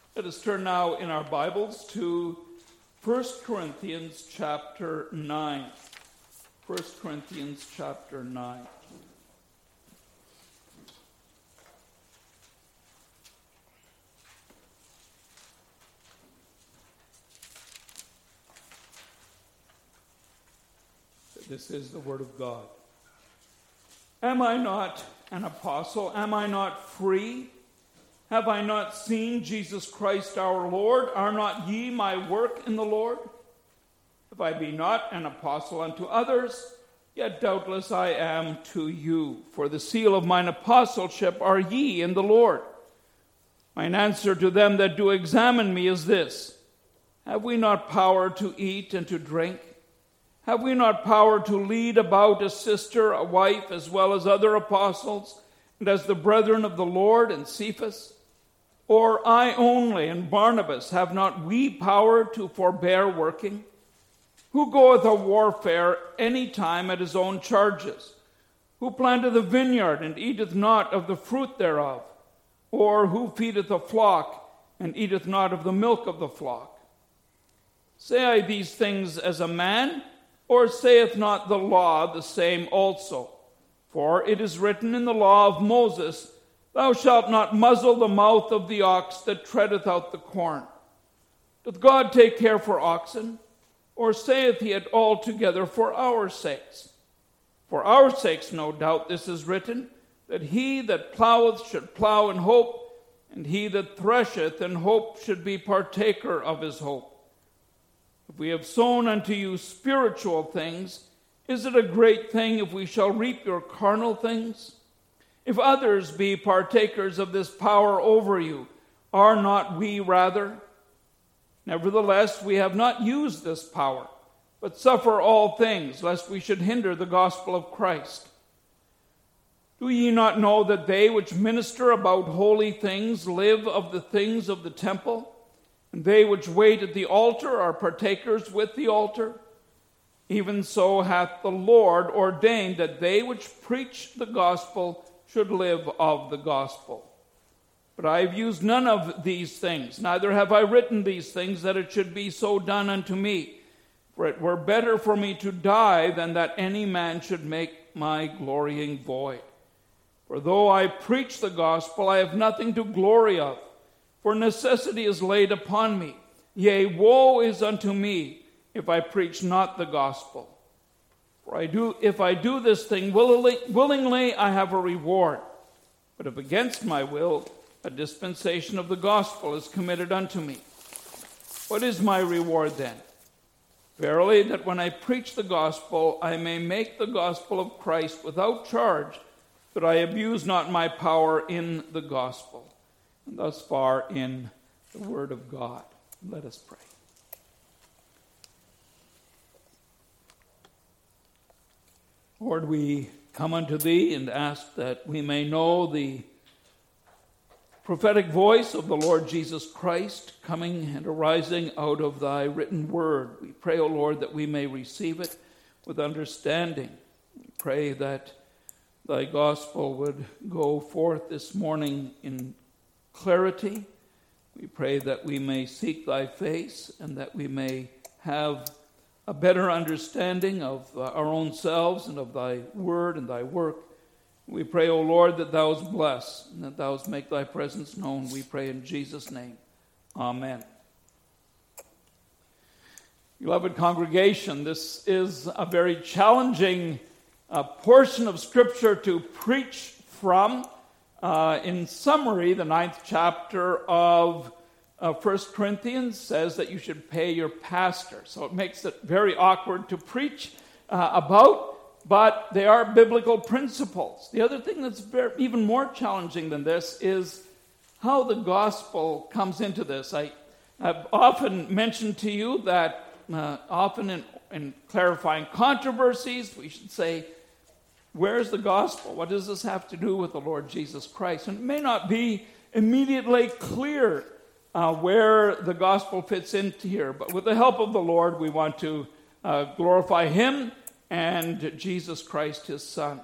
Let us turn now in our Bibles to 1 Corinthians chapter 9. 1 Corinthians chapter 9. This is the word of God. Am I not an apostle? Am I not free? Have I not seen Jesus Christ our Lord? Are not ye my work in the Lord? If I be not an apostle unto others, yet doubtless I am to you. For the seal of mine apostleship are ye in the Lord. Mine answer to them that do examine me is this: have we not power to eat and to drink? Have we not power to lead about a sister, a wife, as well as other apostles, and as the brethren of the Lord and Cephas? Or I only and Barnabas, have not we power to forbear working? Who goeth a warfare any time at his own charges? Who planteth a vineyard and eateth not of the fruit thereof? Or who feedeth a flock and eateth not of the milk of the flock? Say I these things as a man? Or saith not the law the same also? For it is written in the law of Moses, Thou shalt not muzzle the mouth of the ox that treadeth out the corn. Doth God take care for oxen? Or saith he it altogether for our sakes? For our sakes, no doubt, this is written, that he that ploweth should plow in hope, and he that thresheth in hope should be partaker of his hope. If we have sown unto you spiritual things, is it a great thing if we shall reap your carnal things? If others be partakers of this power over you, are not we rather? Nevertheless, we have not used this power, but suffer all things, lest we should hinder the gospel of Christ. Do ye not know that they which minister about holy things live of the things of the temple? And they which wait at the altar are partakers with the altar? Even so hath the Lord ordained that they which preach the gospel should live of the gospel. But I have used none of these things, neither have I written these things, that it should be so done unto me. For it were better for me to die than that any man should make my glorying void. For though I preach the gospel, I have nothing to glory of, for necessity is laid upon me. Yea, woe is unto me, if I preach not the gospel. For if I do this thing willingly, I have a reward. But if against my will, a dispensation of the gospel is committed unto me. What is my reward then? Verily, that when I preach the gospel, I may make the gospel of Christ without charge, that I abuse not my power in the gospel. And thus far in the word of God. Let us pray. Lord, we come unto thee and ask that we may know the prophetic voice of the Lord Jesus Christ coming and arising out of thy written word. We pray, O Lord, that we may receive it with understanding. We pray that thy gospel would go forth this morning in clarity. We pray that we may seek thy face and that we may have a better understanding of our own selves and of thy word and thy work. We pray, O Lord, that thou bless and that thou make thy presence known. We pray in Jesus' name. Amen. Beloved congregation, this is a very challenging portion of Scripture to preach from. In summary, the 9th chapter of 1 Corinthians says that you should pay your pastor. So it makes it very awkward to preach about, but they are biblical principles. The other thing that's even more challenging than this is how the gospel comes into this. I've often mentioned to you that often in clarifying controversies, we should say, where's the gospel? What does this have to do with the Lord Jesus Christ? And it may not be immediately clear where the gospel fits into here, but with the help of the Lord, we want to glorify him and Jesus Christ, his Son.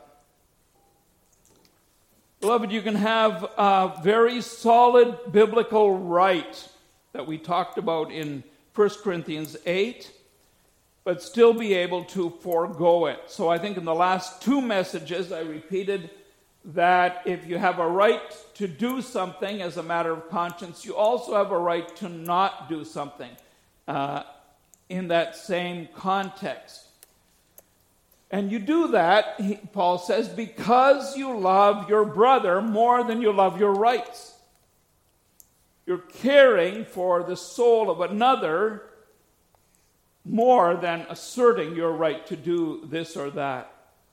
Beloved, you can have a very solid biblical right that we talked about in 1 Corinthians 8, but still be able to forego it. So I think in the last two messages I repeated that if you have a right to do something as a matter of conscience, you also have a right to not do something in that same context. And you do that, Paul says, because you love your brother more than you love your rights. You're caring for the soul of another more than asserting your right to do this or that.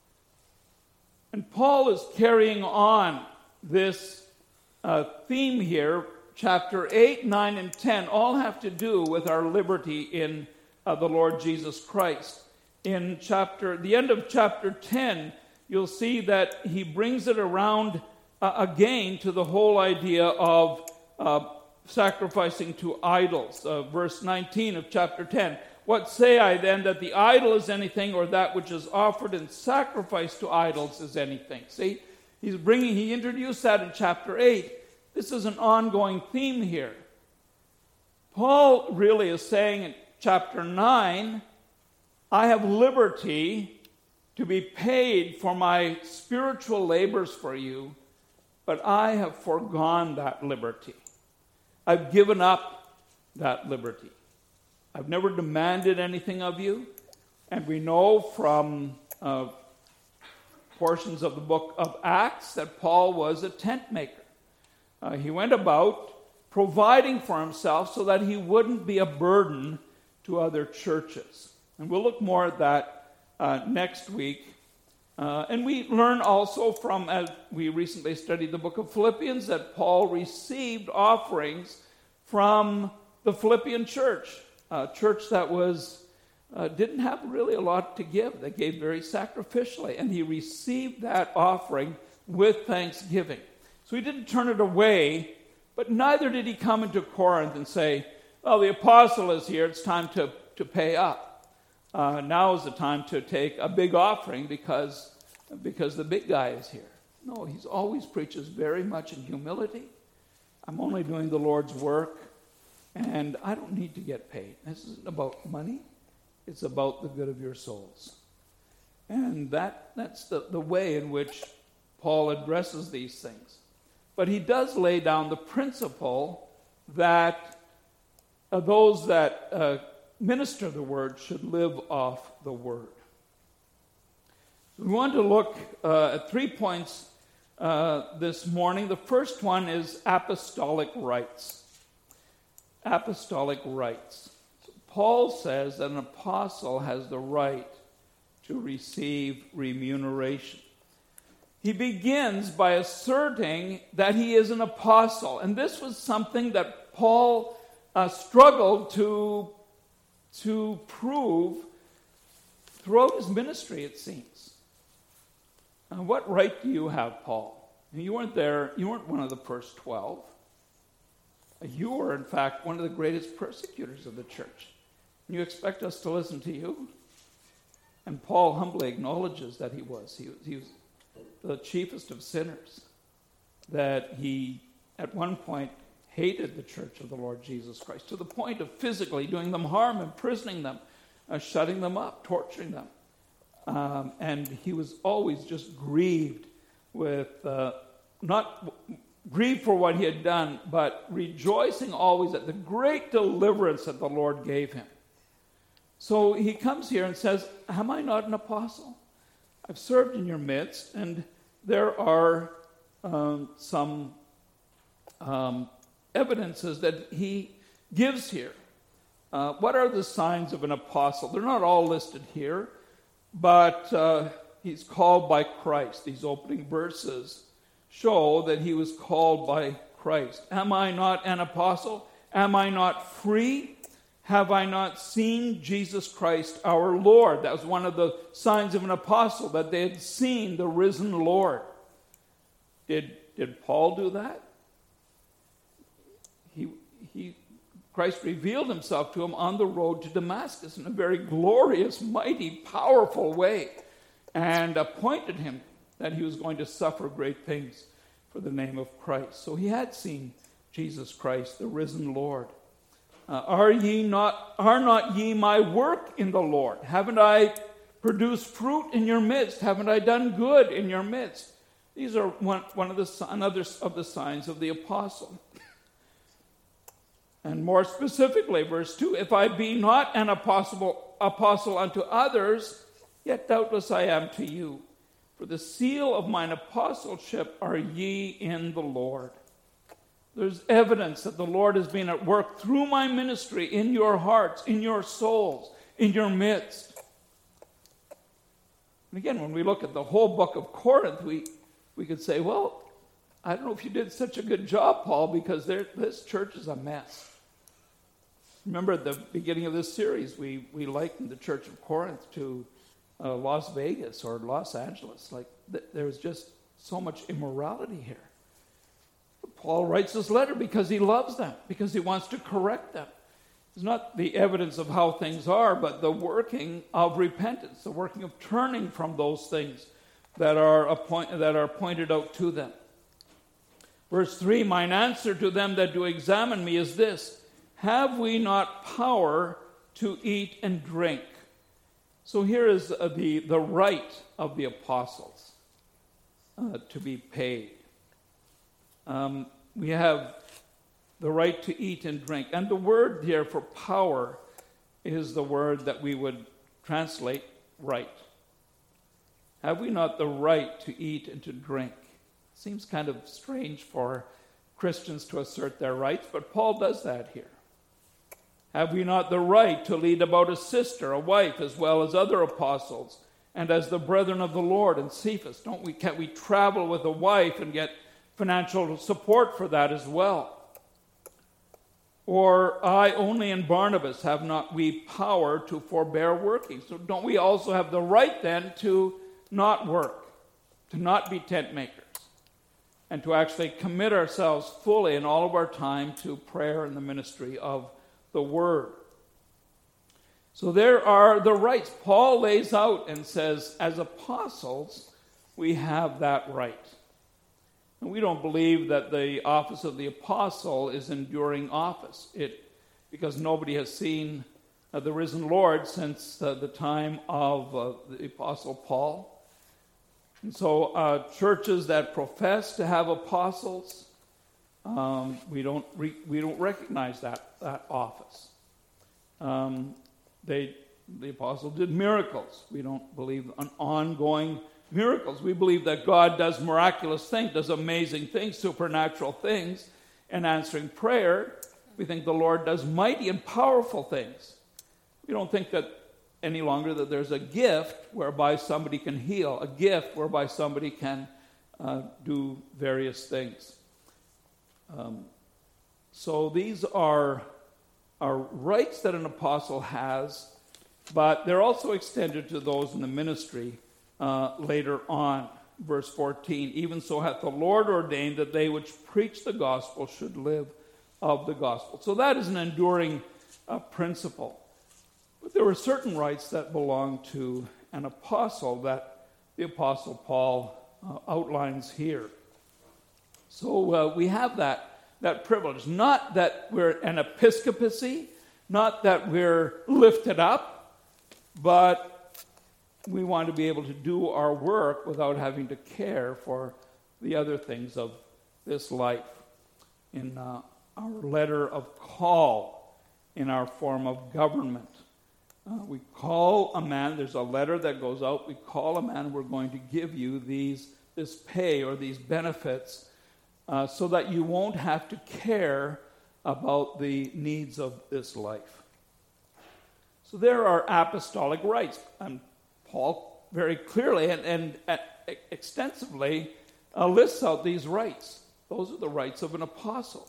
And Paul is carrying on this theme here. Chapter 8, 9, and 10 all have to do with our liberty in the Lord Jesus Christ. In the end of chapter 10, you'll see that he brings it around again to the whole idea of sacrificing to idols. Verse 19 of chapter 10. What say I then, that the idol is anything, or that which is offered in sacrifice to idols is anything? See, he introduced that in chapter 8. This is an ongoing theme here. Paul really is saying in chapter 9, I have liberty to be paid for my spiritual labors for you, but I have foregone that liberty. I've given up that liberty. I've never demanded anything of you. And we know from portions of the book of Acts that Paul was a tent maker. He went about providing for himself so that he wouldn't be a burden to other churches. And we'll look more at that next week. And we learn also from, as we recently studied the book of Philippians, that Paul received offerings from the Philippian church, a church that didn't have really a lot to give. They gave very sacrificially, and he received that offering with thanksgiving. So he didn't turn it away, but neither did he come into Corinth and say, well, the apostle is here, it's time to pay up. Now is the time to take a big offering because the big guy is here. No, he's always preaches very much in humility. I'm only doing the Lord's work, and I don't need to get paid. This isn't about money. It's about the good of your souls. And that's the way in which Paul addresses these things. But he does lay down the principle that those that minister the word should live off the word. We want to look at 3 points this morning. The first one is apostolic rights. Apostolic rights. Paul says that an apostle has the right to receive remuneration. He begins by asserting that he is an apostle. And this was something that Paul struggled to prove throughout his ministry, it seems. What right do you have, Paul? You weren't there. You weren't one of the first 12. You were, in fact, one of the greatest persecutors of the church. You expect us to listen to you? And Paul humbly acknowledges that he was. He was the chiefest of sinners. That he, at one point, hated the church of the Lord Jesus Christ to the point of physically doing them harm, imprisoning them, shutting them up, torturing them. And he was always just grieved with, not grieved for what he had done, but rejoicing always at the great deliverance that the Lord gave him. So he comes here and says, am I not an apostle? I've served in your midst, and there are some evidences that he gives here. What are the signs of an apostle? They're not all listed here, but he's called by Christ. These opening verses show that he was called by Christ. Am I not an apostle? Am I not free? Have I not seen Jesus Christ our Lord? That was one of the signs of an apostle, that they had seen the risen Lord. Did Paul do that? Christ revealed himself to him on the road to Damascus in a very glorious, mighty, powerful way, and appointed him that he was going to suffer great things for the name of Christ. So he had seen Jesus Christ, the risen Lord. Are not ye my work in the Lord? Haven't I produced fruit in your midst? Haven't I done good in your midst? These are another of the signs of the apostle. And more specifically, verse 2, if I be not an apostle unto others, yet doubtless I am to you. For the seal of mine apostleship are ye in the Lord. There's evidence that the Lord has been at work through my ministry in your hearts, in your souls, in your midst. And again, when we look at the whole book of Corinth, we could say, well, I don't know if you did such a good job, Paul, because this church is a mess. Remember at the beginning of this series, we likened the church of Corinth to Las Vegas or Los Angeles. Like there was just so much immorality here. Paul writes this letter because he loves them, because he wants to correct them. It's not the evidence of how things are, but the working of repentance, the working of turning from those things that are pointed out to them. Verse 3, mine answer to them that do examine me is this: have we not power to eat and drink? So here is the right of the apostles to be paid. We have the right to eat and drink. And the word here for power is the word that we would translate right. Have we not the right to eat and to drink? Seems kind of strange for Christians to assert their rights, but Paul does that here. Have we not the right to lead about a sister, a wife, as well as other apostles, and as the brethren of the Lord and Cephas? Can't we travel with a wife and get financial support for that as well? Or I only and Barnabas have not we power to forbear working? So don't we also have the right then to not work, to not be tent makers, and to actually commit ourselves fully in all of our time to prayer and the ministry of the Word? So there are the rights. Paul lays out and says, as apostles, we have that right. And we don't believe that the office of the apostle is enduring office, because nobody has seen the risen Lord since the time of the apostle Paul. And so churches that profess to have apostles, we don't recognize that office. The apostle did miracles. We don't believe in ongoing miracles. We believe that God does miraculous things, does amazing things, supernatural things, and answering prayer. We think the Lord does mighty and powerful things. We don't think that any longer that there's a gift whereby somebody can heal, a gift whereby somebody can do various things. So these are rights that an apostle has, but they're also extended to those in the ministry later on. Verse 14, even so hath the Lord ordained that they which preach the gospel should live of the gospel. So that is an enduring principle. But there were certain rights that belong to an apostle that the apostle Paul outlines here. So we have that privilege. Not that we're an episcopacy, not that we're lifted up, but we want to be able to do our work without having to care for the other things of this life. In our letter of call, in our form of government, we call a man, there's a letter that goes out, we call a man, we're going to give you this pay or these benefits so that you won't have to care about the needs of this life. So there are apostolic rights. And Paul very clearly and extensively lists out these rights. Those are the rights of an apostle.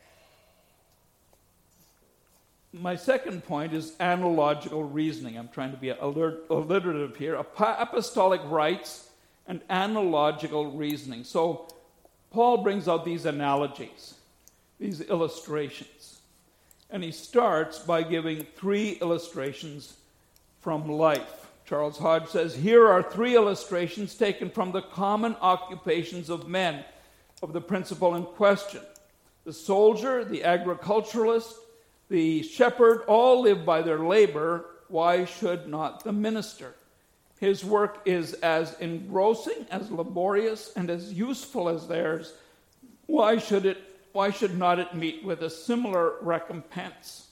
My second point is analogical reasoning. I'm trying to be alliterative here. Apostolic rights and analogical reasoning. So Paul brings out these analogies, these illustrations. And he starts by giving 3 illustrations from life. Charles Hodge says, here are 3 illustrations taken from the common occupations of men of the principle in question: the soldier, the agriculturalist, the shepherd all live by their labor, why should not the minister? His work is as engrossing, as laborious, and as useful as theirs. Why should not it meet with a similar recompense?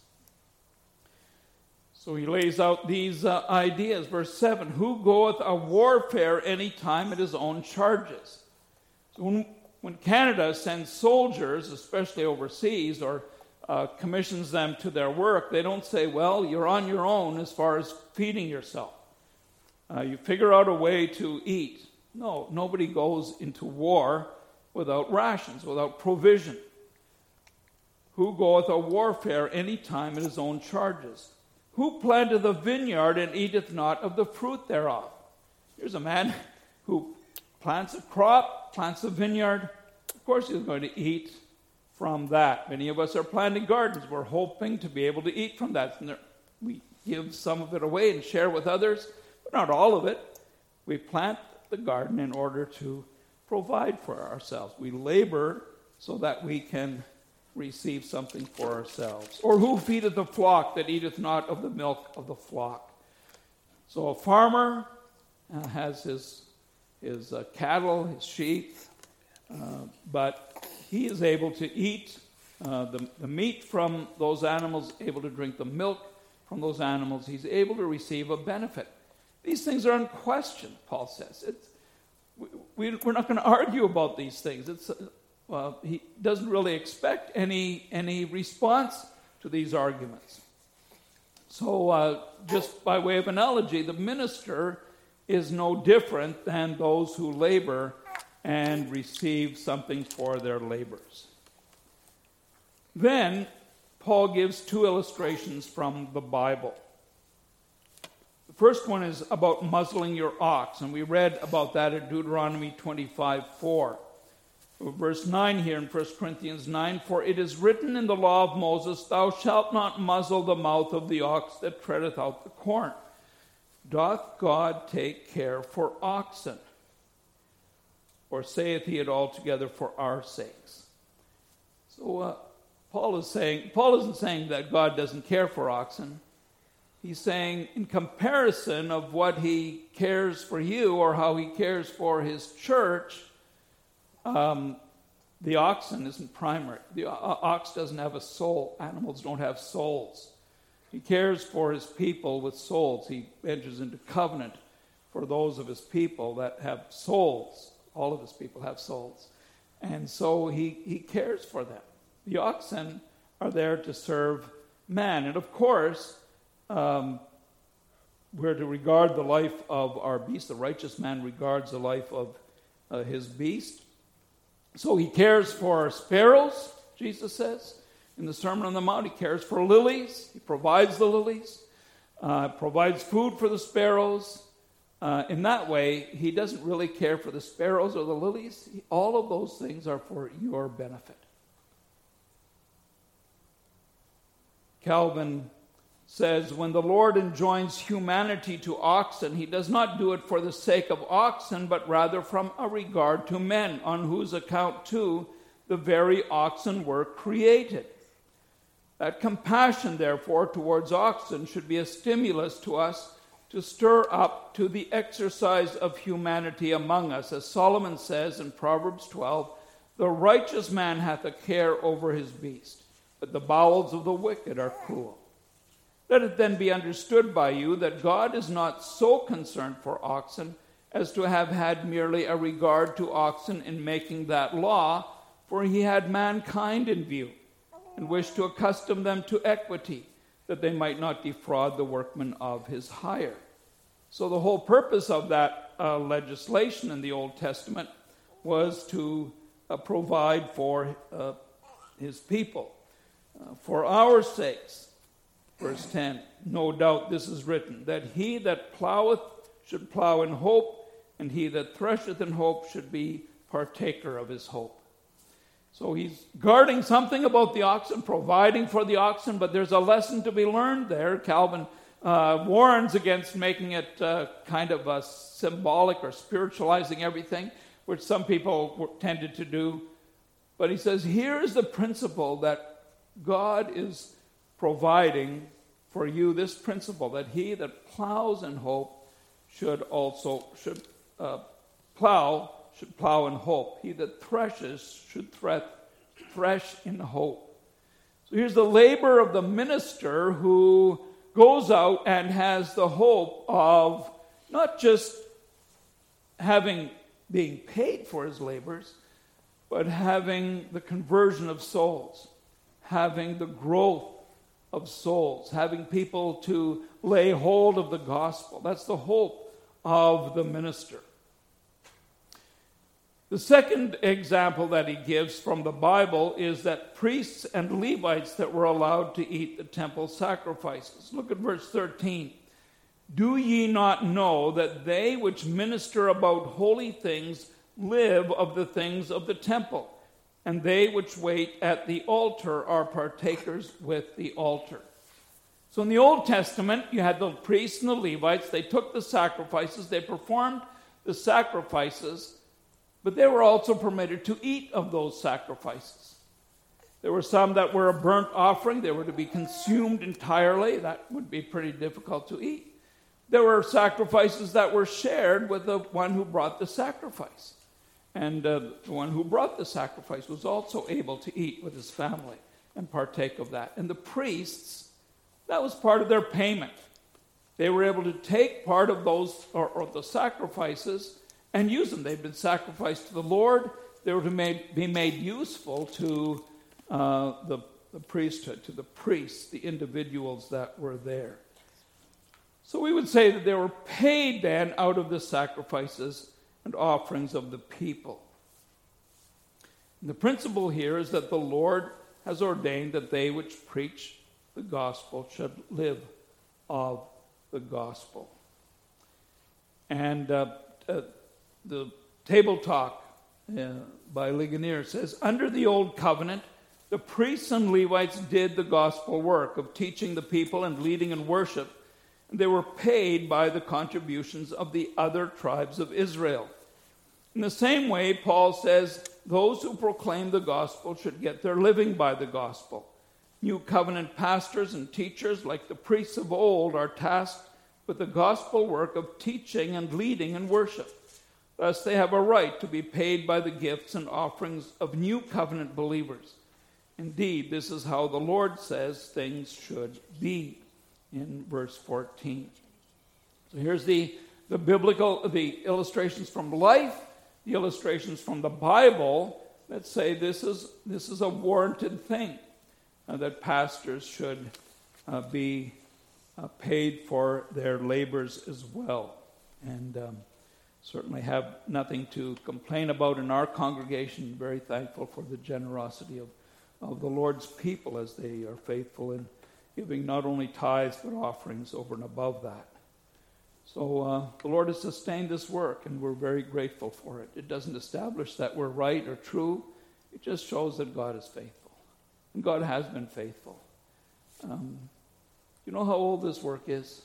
So he lays out these ideas. Verse 7, who goeth a warfare any time at his own charges? So when Canada sends soldiers, especially overseas, or commissions them to their work, they don't say, well, you're on your own as far as feeding yourself. You figure out a way to eat. No, nobody goes into war without rations, without provision. Who goeth a warfare any time at his own charges? Who planteth a vineyard and eateth not of the fruit thereof? Here's a man who plants a crop, plants a vineyard. Of course he's going to eat from that. Many of us are planting gardens. We're hoping to be able to eat from that. And we give some of it away and share with others, but not all of it. We plant the garden in order to provide for ourselves. We labor so that we can receive something for ourselves. Or who feedeth the flock that eateth not of the milk of the flock? So a farmer has his cattle, his sheep, but he is able to eat the meat from those animals, able to drink the milk from those animals. He's able to receive a benefit. These things are unquestioned, Paul says. We're not going to argue about these things. He doesn't really expect any response to these arguments. So just by way of analogy, the minister is no different than those who labor and receive something for their labors. Then Paul gives two illustrations from the Bible. The first one is about muzzling your ox, and we read about that in Deuteronomy 25:4. Verse 9 here in 1 Corinthians 9, for it is written in the law of Moses, thou shalt not muzzle the mouth of the ox that treadeth out the corn. Doth God take care for oxen? Or saith he it altogether for our sakes? So Paul isn't saying that God doesn't care for oxen. He's saying in comparison of what he cares for you or how he cares for his church, the oxen isn't primary. The ox doesn't have a soul. Animals don't have souls. He cares for his people with souls. He enters into covenant for those of his people that have souls. All of his people have souls. And so he cares for them. The oxen are there to serve man. And of course, we're to regard the life of our beast. The righteous man regards the life of his beast. So he cares for sparrows, Jesus says. In the Sermon on the Mount, he cares for lilies. He provides the lilies, provides food for the sparrows. In that way, he doesn't really care for the sparrows or the lilies. All of those things are for your benefit. Calvin says, when the Lord enjoins humanity to oxen, he does not do it for the sake of oxen, but rather from a regard to men, on whose account, too, the very oxen were created. That compassion, therefore, towards oxen should be a stimulus to us to stir up to the exercise of humanity among us. As Solomon says in Proverbs 12, the righteous man hath a care over his beast, but the bowels of the wicked are cruel. Let it then be understood by you that God is not so concerned for oxen as to have had merely a regard to oxen in making that law, for he had mankind in view, and wished to accustom them to equity, that they might not defraud the workman of his hire. So the whole purpose of that legislation in the Old Testament was to provide for his people, for our sakes. Verse 10, no doubt this is written, that he that ploweth should plow in hope, and he that thresheth in hope should be partaker of his hope. So he's guarding something about the oxen, providing for the oxen, but there's a lesson to be learned there. Calvin warns against making it kind of a symbolic or spiritualizing everything, which some people tended to do. But he says, here is the principle that God is providing for you this principle, that he that plows in hope should plow in hope. He that threshes should thresh in hope. So here's the labor of the minister who goes out and has the hope of not just being paid for his labors, but having the conversion of souls, having the growth of souls, having people to lay hold of the gospel. That's the hope of the minister. The second example that he gives from the Bible is that priests and Levites that were allowed to eat the temple sacrifices. Look at verse 13. Do ye not know that they which minister about holy things live of the things of the temple, and they which wait at the altar are partakers with the altar? So in the Old Testament, you had the priests and the Levites. They took the sacrifices, they performed the sacrifices, but they were also permitted to eat of those sacrifices. There were some that were a burnt offering. They were to be consumed entirely. That would be pretty difficult to eat. There were sacrifices that were shared with the one who brought the sacrifice. And the one who brought the sacrifice was also able to eat with his family and partake of that. And the priests, that was part of their payment. They were able to take part of those, or the sacrifices, and use them. They'd been sacrificed to the Lord. They were to be made useful to the priesthood, to the priests, the individuals that were there. So we would say that they were paid then out of the sacrifices and offerings of the people. And the principle here is that the Lord has ordained that they which preach the gospel should live of the gospel. And the Table Talk by Ligonier says, under the old covenant, the priests and Levites did the gospel work of teaching the people and leading in worship. And they were paid by the contributions of the other tribes of Israel. In the same way, Paul says, those who proclaim the gospel should get their living by the gospel. New covenant pastors and teachers, like the priests of old, are tasked with the gospel work of teaching and leading in worship. Thus, they have a right to be paid by the gifts and offerings of new covenant believers. Indeed, this is how the Lord says things should be in verse 14. So here's the illustrations from life, the illustrations from the Bible that say this is a warranted thing, that pastors should be paid for their labors as well. And certainly have nothing to complain about in our congregation. Very thankful for the generosity of the Lord's people as they are faithful in giving not only tithes but offerings over and above that. So the Lord has sustained this work, and we're very grateful for it. It doesn't establish that we're right or true. It just shows that God is faithful. And God has been faithful. You know how old this work is?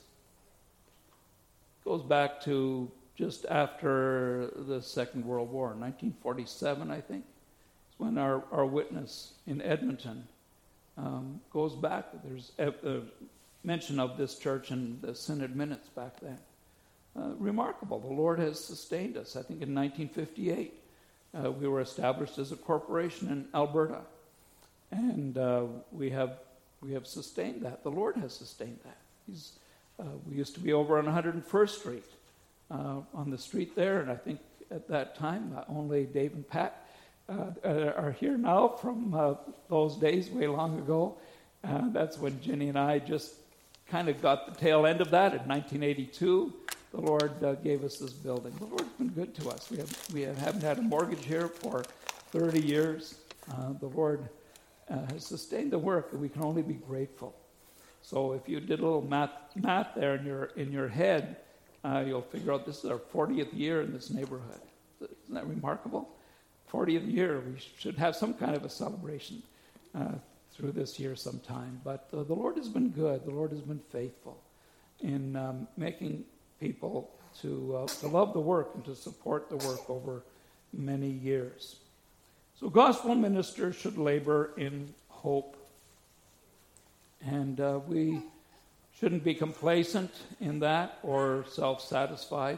It goes back to just after the Second World War, 1947, I think. It's when our witness in Edmonton goes back. There's a mention of this church in the Synod minutes back then. Remarkable. The Lord has sustained us. I think in 1958 we were established as a corporation in Alberta, and we have sustained that. The Lord has sustained that. We used to be over on 101st Street, on the street there, and I think at that time only Dave and Pat are here now from those days way long ago. That's when Ginny and I just kind of got the tail end of that in 1982. The Lord gave us this building. The Lord's been good to us. We haven't had a mortgage here for 30 years. The Lord has sustained the work, and we can only be grateful. So if you did a little math there in your head, you'll figure out this is our 40th year in this neighborhood. Isn't that remarkable? 40th year. We should have some kind of a celebration through this year sometime. But the Lord has been good. The Lord has been faithful in making people to love the work and to support the work over many years. So gospel ministers should labor in hope. And we shouldn't be complacent in that or self-satisfied.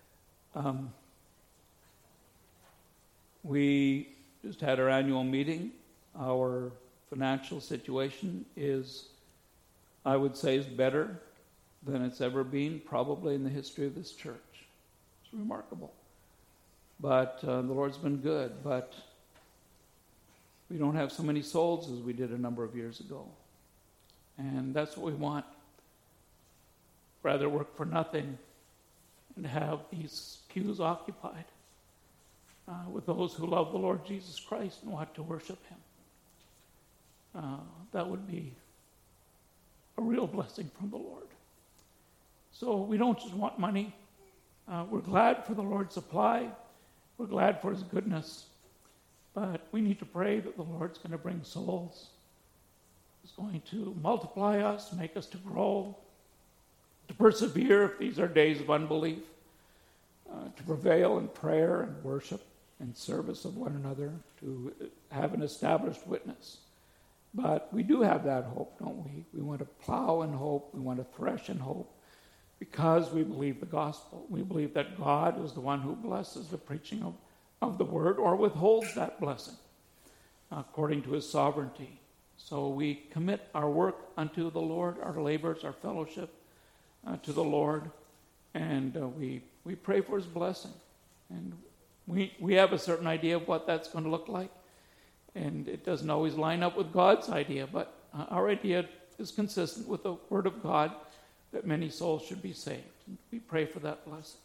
We just had our annual meeting. Our financial situation is, I would say, is better than it's ever been, probably in the history of this church. It's remarkable. But the Lord's been good. But we don't have so many souls as we did a number of years ago. And that's what we want. Rather work for nothing and have these pews occupied with those who love the Lord Jesus Christ and want to worship Him. That would be a real blessing from the Lord. So we don't just want money. We're glad for the Lord's supply. We're glad for His goodness. But we need to pray that the Lord's going to bring souls. He's going to multiply us, make us to grow, to persevere if these are days of unbelief, to prevail in prayer and worship and service of one another, to have an established witness. But we do have that hope, don't we? We want to plow in hope. We want to thresh in hope because we believe the gospel. We believe that God is the one who blesses the preaching of the word or withholds that blessing according to His sovereignty. So we commit our work unto the Lord, our labors, our fellowship to the Lord, and we pray for His blessing. And we have a certain idea of what that's going to look like, and it doesn't always line up with God's idea, but our idea is consistent with the Word of God that many souls should be saved. And we pray for that blessing.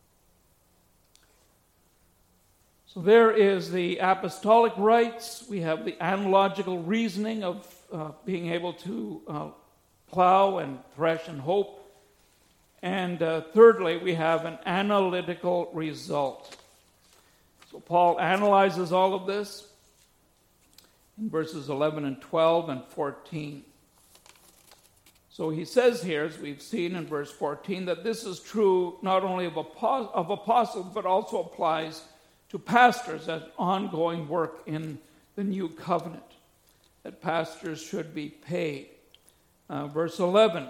So there is the apostolic rights. We have the analogical reasoning of being able to plow and thresh and hope. And thirdly, we have an analytical result. So Paul analyzes all of this in verses 11 and 12 and 14. So he says here, as we've seen in verse 14, that this is true not only of apostles, but also applies to pastors as ongoing work in the new covenant, that pastors should be paid. Verse 11,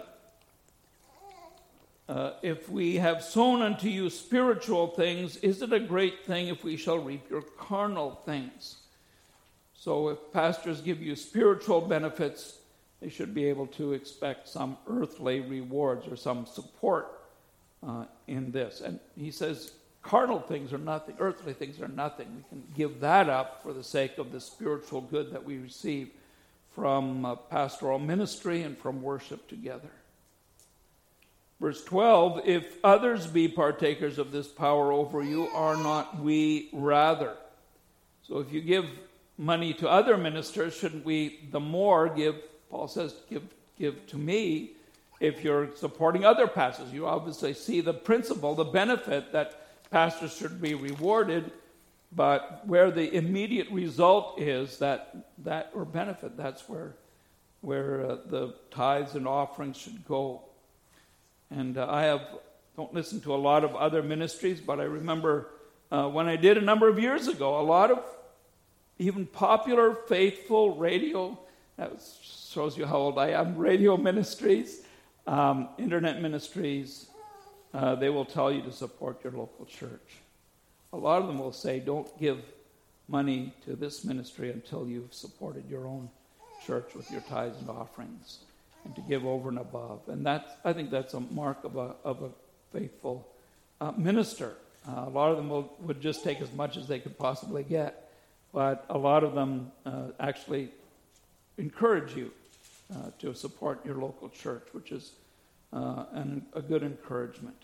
if we have sown unto you spiritual things, is it a great thing if we shall reap your carnal things? So if pastors give you spiritual benefits, they should be able to expect some earthly rewards or some support in this. And he says, carnal things are nothing, earthly things are nothing. We can give that up for the sake of the spiritual good that we receive from pastoral ministry and from worship together. Verse 12, if others be partakers of this power over you, are not we rather? So if you give money to other ministers, shouldn't we the more give, Paul says, give to me if you're supporting other pastors? You obviously see the principle, the benefit that pastors should be rewarded, but where the immediate result is that or benefit, that's where the tithes and offerings should go. And I don't listen to a lot of other ministries, but I remember when I did a number of years ago, a lot of even popular, faithful radio, that shows you how old I am, radio ministries, internet ministries, they will tell you to support your local church. A lot of them will say, don't give money to this ministry until you've supported your own church with your tithes and offerings, and to give over and above. And I think that's a mark of a faithful minister. A lot of them would just take as much as they could possibly get, but a lot of them actually encourage you to support your local church, which is a good encouragement.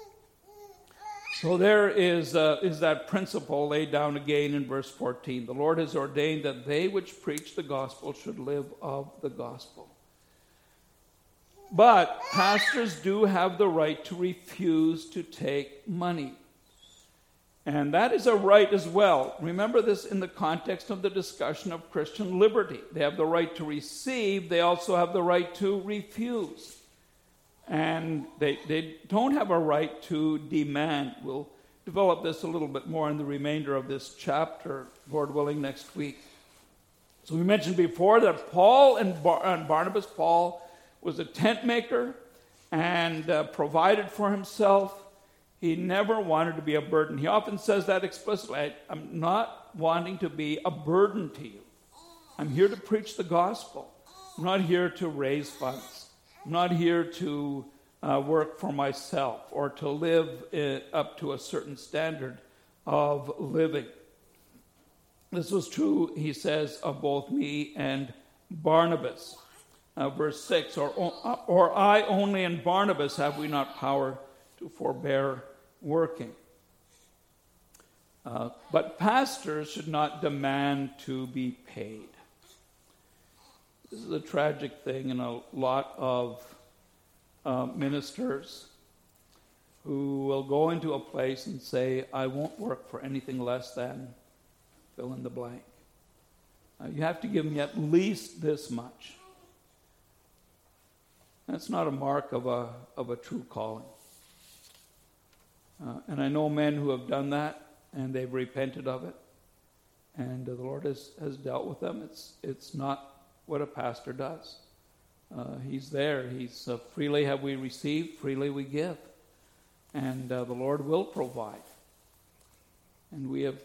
So there is that principle laid down again in verse 14. The Lord has ordained that they which preach the gospel should live of the gospel. But pastors do have the right to refuse to take money. And that is a right as well. Remember this in the context of the discussion of Christian liberty. They have the right to receive. They also have the right to refuse. And they don't have a right to demand. We'll develop this a little bit more in the remainder of this chapter, Lord willing, next week. So we mentioned before that Paul and Barnabas, Paul was a tent maker and provided for himself. He never wanted to be a burden. He often says that explicitly. I'm not wanting to be a burden to you. I'm here to preach the gospel. I'm not here to raise funds. I'm not here to work for myself or to live up to a certain standard of living. This was true, he says, of both me and Barnabas. Verse 6, or I only and Barnabas have we not power to forbear working. But pastors should not demand to be paid. This is a tragic thing in a lot of ministers who will go into a place and say, I won't work for anything less than fill in the blank. You have to give me at least this much. That's not a mark of a true calling. And I know men who have done that, and they've repented of it, and the Lord has dealt with them. It's not what a pastor does. He's there. He's freely have we received, freely we give. And the Lord will provide. And we've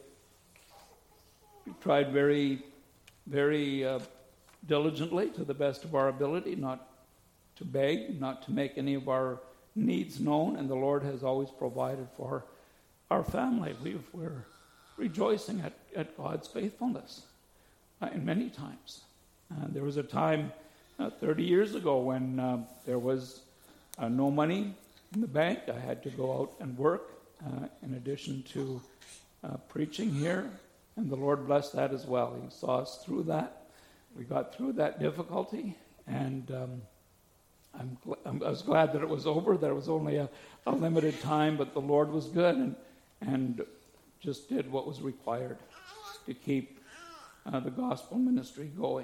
tried very, very diligently, to the best of our ability, not to beg, not to make any of our needs known, and the Lord has always provided for our family. We're rejoicing at God's faithfulness in many times. There was a time 30 years ago when there was no money in the bank. I had to go out and work in addition to preaching here, and the Lord blessed that as well. He saw us through that. We got through that difficulty, and I was glad that it was over, that it was only a limited time, but the Lord was good and just did what was required to keep the gospel ministry going.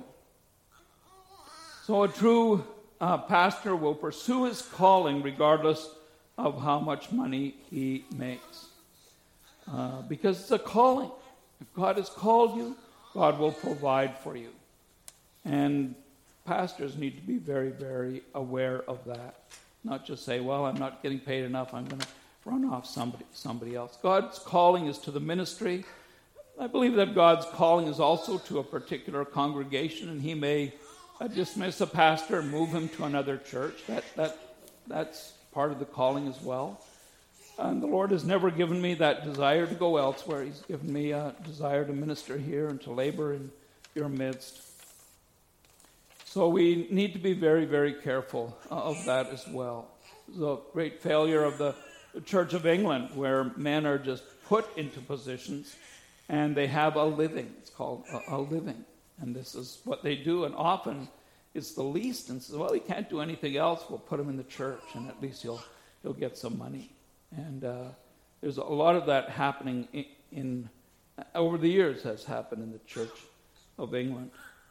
So a true pastor will pursue his calling regardless of how much money he makes. Because it's a calling. If God has called you, God will provide for you. And pastors need to be very, very aware of that. Not just say, well, I'm not getting paid enough, I'm going to run off somebody else. God's calling is to the ministry. I believe that God's calling is also to a particular congregation, and he may dismiss a pastor and move him to another church. That's part of the calling as well. And the Lord has never given me that desire to go elsewhere. He's given me a desire to minister here and to labor in your midst. So we need to be very, very careful of that as well. There's a great failure of the Church of England where men are just put into positions and they have a living. It's called a living. And this is what they do. And often it's the least. And says, well, he can't do anything else. We'll put him in the church and at least he'll get some money. And there's a lot of that happening in over the years has happened in the Church of England.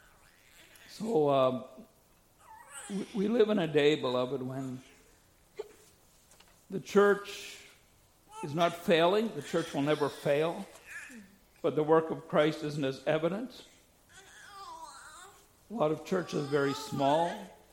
So we live in a day, beloved, when the church is not failing. The church will never fail. But the work of Christ isn't as evident. A lot of churches are very small.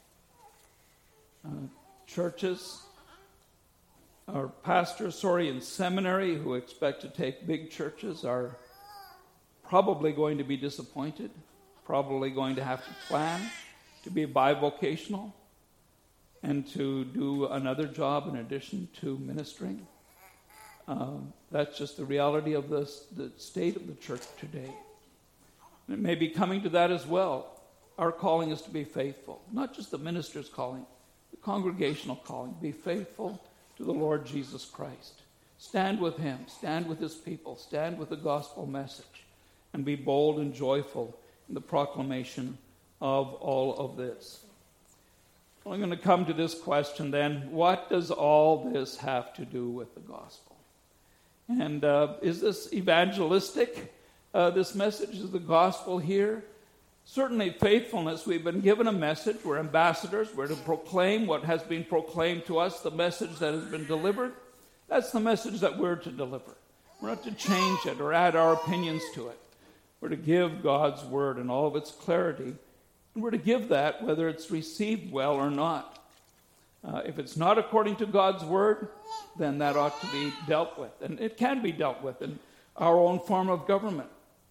Churches or pastors, in seminary who expect to take big churches are probably going to be disappointed, probably going to have to plan to be bivocational and to do another job in addition to ministering. That's just the reality of the state of the church today. And it may be coming to that as well. Our calling is to be faithful, not just the minister's calling, the congregational calling. Be faithful to the Lord Jesus Christ. Stand with him, stand with his people, stand with the gospel message, and be bold and joyful in the proclamation of all of this. Well, I'm going to come to this question then. What does all this have to do with the gospel? And is this evangelistic, this message? Is the gospel here? Certainly faithfulness. We've been given a message. We're ambassadors. We're to proclaim what has been proclaimed to us, the message that has been delivered. That's the message that we're to deliver. We're not to change it or add our opinions to it. We're to give God's word in all of its clarity And we're to give that whether it's received well or not. If it's not according to God's word, then that ought to be dealt with. And it can be dealt with in our own form of government.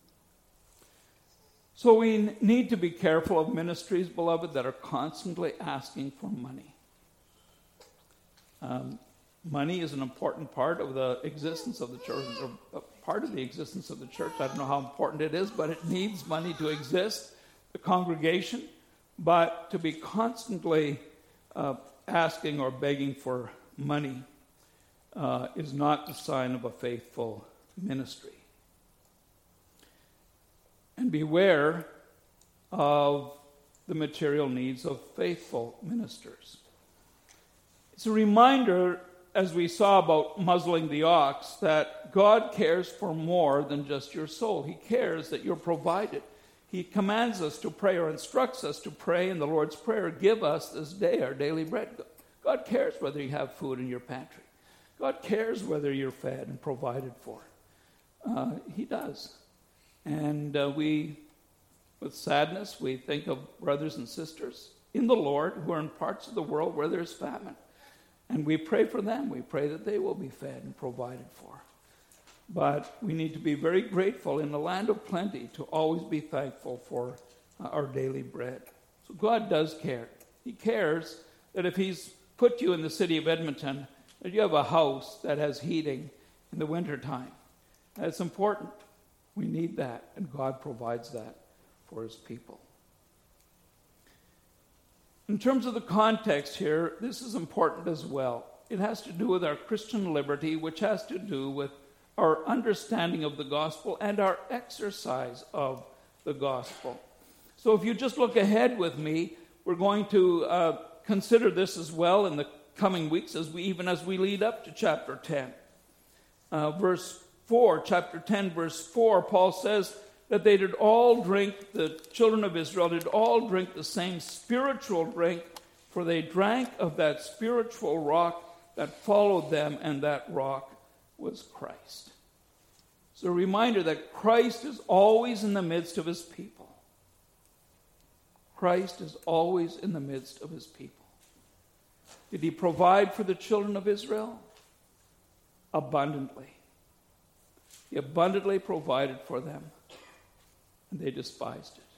So we need to be careful of ministries, beloved, that are constantly asking for money. Money is an important part of the existence of the church, or part of the existence of the church. I don't know how important it is, but it needs money to exist, the congregation. But to be constantly asking or begging for money is not the sign of a faithful ministry. And beware of the material needs of faithful ministers. It's a reminder, as we saw about muzzling the ox, that God cares for more than just your soul. He cares that you're provided. He commands us to pray, or instructs us to pray in the Lord's Prayer, give us this day our daily bread. God cares whether you have food in your pantry. God cares whether you're fed and provided for. He does. And we, with sadness, we think of brothers and sisters in the Lord who are in parts of the world where there's famine. And we pray for them. We pray that they will be fed and provided for. But we need to be very grateful in the land of plenty to always be thankful for our daily bread. So God does care. He cares that if He's put you in the city of Edmonton, that you have a house that has heating in the wintertime. That's important. We need that, and God provides that for His people. In terms of the context here, this is important as well. It has to do with our Christian liberty, which has to do with our understanding of the gospel and our exercise of the gospel. So if you just look ahead with me, we're going to consider this as well in the coming weeks as we lead up to chapter 10. Verse 4, chapter 10, verse 4, Paul says that they did all drink, the children of Israel did all drink the same spiritual drink, for they drank of that spiritual rock that followed them, and that rock was Christ. It's a reminder that Christ is always in the midst of His people. Christ is always in the midst of His people. Did He provide for the children of Israel? Abundantly. He abundantly provided for them, and they despised it.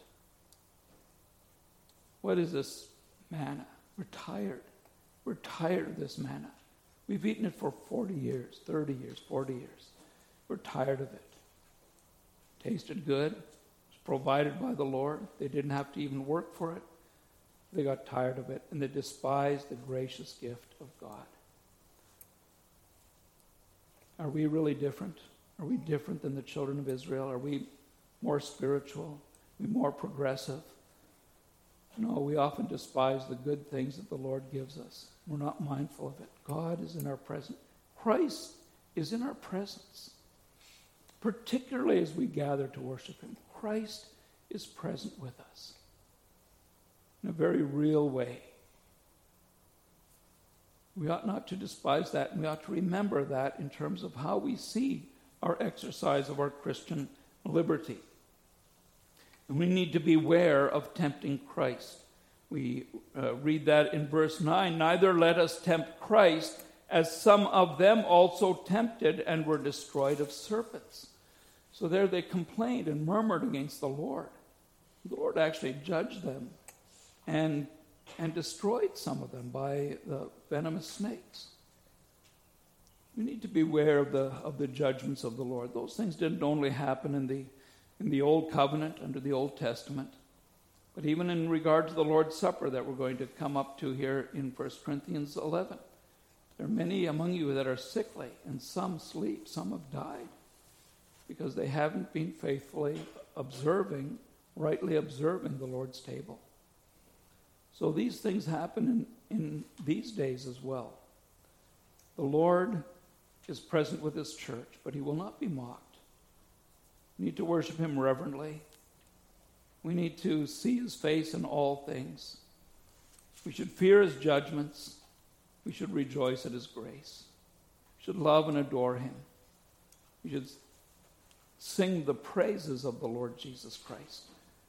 What is this manna? We're tired. We're tired of this manna. We've eaten it for 40 years, 30 years, 40 years. We're tired of it. Tasted good. It was provided by the Lord. They didn't have to even work for it. They got tired of it, and they despised the gracious gift of God. Are we really different? Are we different than the children of Israel? Are we more spiritual? Are we more progressive? No, we often despise the good things that the Lord gives us. We're not mindful of it. God is in our presence. Christ is in our presence. Particularly as we gather to worship Him. Christ is present with us in a very real way. We ought not to despise that, and we ought to remember that in terms of how we see our exercise of our Christian liberty. And we need to beware of tempting Christ. We read that in verse 9, neither let us tempt Christ, as some of them also tempted and were destroyed of serpents. So there they complained and murmured against the Lord. The Lord actually judged them and destroyed some of them by the venomous snakes. We need to beware of the judgments of the Lord. Those things didn't only happen in the Old Covenant, under the Old Testament, but even in regard to the Lord's Supper that we're going to come up to here in 1 Corinthians 11. There are many among you that are sickly, and some sleep, some have died, because they haven't been faithfully rightly observing the Lord's table. So these things happen in these days as well. The Lord is present with His church, but He will not be mocked. We need to worship Him reverently. We need to see His face in all things. We should fear His judgments. We should rejoice at His grace. We should love and adore Him. We should sing the praises of the Lord Jesus Christ.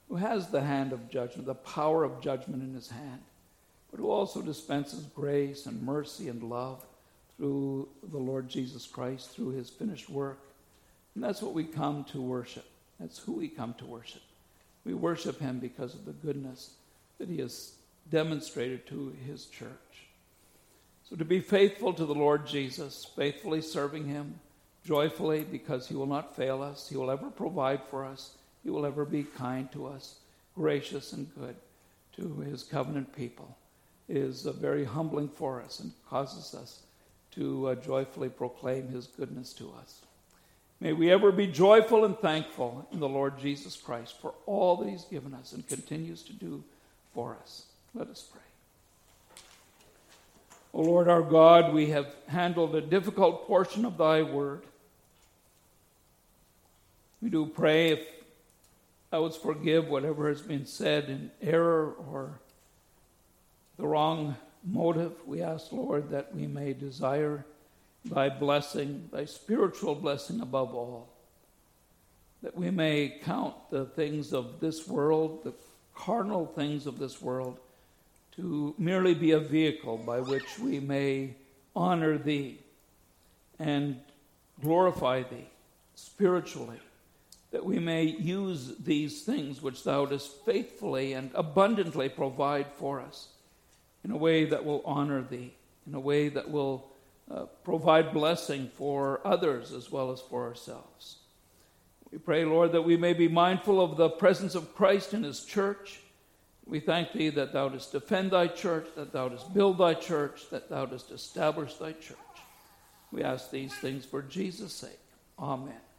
who has the hand of judgment, the power of judgment in his hand, but who also dispenses grace and mercy and love through the Lord Jesus Christ, through his finished work. And that's what we come to worship. That's who we come to worship. We worship him because of the goodness that he has demonstrated to his church. So to be faithful to the Lord Jesus, faithfully serving him, joyfully, because he will not fail us, he will ever provide for us, he will ever be kind to us, gracious and good to his covenant people, is very humbling for us and causes us to joyfully proclaim his goodness to us. May we ever be joyful and thankful in the Lord Jesus Christ for all that he's given us and continues to do for us. Let us pray. O Lord our God, we have handled a difficult portion of thy word. We do pray if thou wouldst forgive whatever has been said in error or the wrong motive. We ask, Lord, that we may desire thy blessing, thy spiritual blessing above all, that we may count the things of this world, the carnal things of this world, to merely be a vehicle by which we may honor thee and glorify thee spiritually, that we may use these things which thou dost faithfully and abundantly provide for us in a way that will honor thee, in a way that will provide blessing for others as well as for ourselves. We pray, Lord, that we may be mindful of the presence of Christ in his church. We thank thee that thou dost defend thy church, that thou dost build thy church, that thou dost establish thy church. We ask these things for Jesus' sake. Amen.